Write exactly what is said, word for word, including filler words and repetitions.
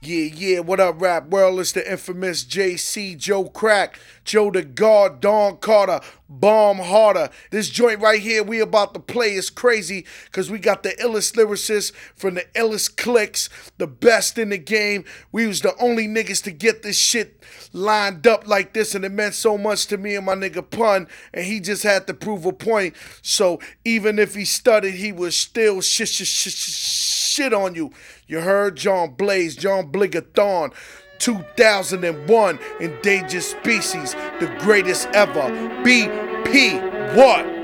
Yeah, yeah, what up, rap world? It's the infamous J C, Joe Crack, Joe the God, Don Carter, Bomb Harder. This joint right here we about to play is crazy because we got the illest lyricists from the illest clicks, the best in the game. We was the only niggas to get this shit lined up like this, and it meant so much to me and my nigga Pun, and he just had to prove a point. So even if he stuttered, he was still shit, shit, shit, shit on you. You heard? John Blaze, John Bligathon, two thousand one, Endangered Species, the greatest ever. B P, what?